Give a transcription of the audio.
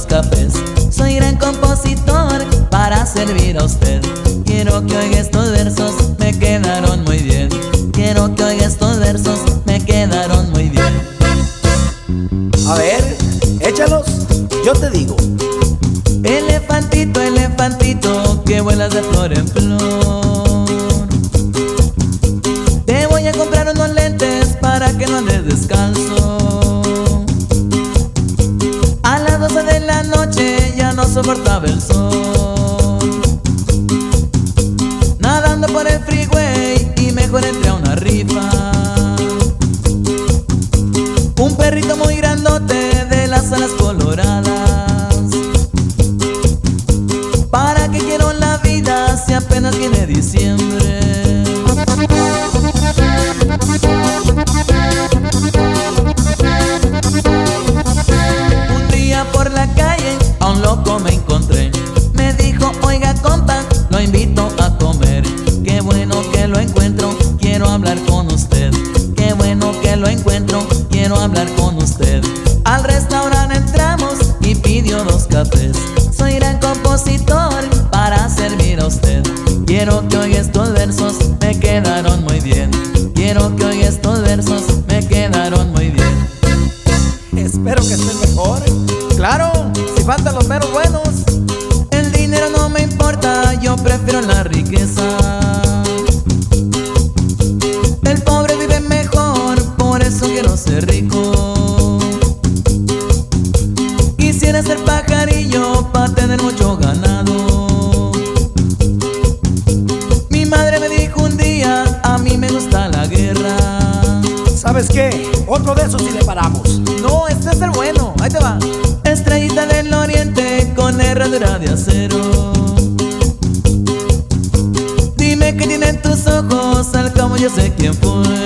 los cafés. Soy gran compositor para servir a usted. Quiero que oiga estos versos, me quedaron muy bien. Quiero que oiga estos versos, me quedaron muy bien. A ver, échalos, yo te digo. Elefantito, elefantito, que vuelas de flor en flor. Te voy a comprar unos lentes para que no andes descalzo. A las 12 de la noche ya no soportaba el sol. Nadando por el freeway y mejor entré a una rifa. Un perrito muy grandote de las alas coloradas. ¿Para qué quiero la vida si apenas viene diciembre? Un día por la calle a un loco me encontré. Me dijo, oiga compa, lo invito a comer. Qué bueno que lo encuentro, quiero hablar con usted. Qué bueno que lo encuentro, quiero hablar con usted. Al restaurante entramos y pidió 2 cafés. Soy gran compositor para servir a usted. Quiero que oiga estos versos, me quedaron muy bien. Quiero que oiga estos versos, me quedaron muy bien. Espero que estés mejor. Claro, si faltan los meros buenos. El dinero no me importa, yo prefiero la riqueza. El pobre vive mejor, por eso quiero ser rico. Quisiera ser pajarillo para tener mucho ganado. Mi madre me dijo un día, a mí me gusta la guerra. ¿Sabes qué? Otro de esos sí le paramos. No, este es el bueno, ahí te va. Estrellita del oriente con herradura de acero. Dime qué tienen tus ojos, al cabo yo sé quién fue.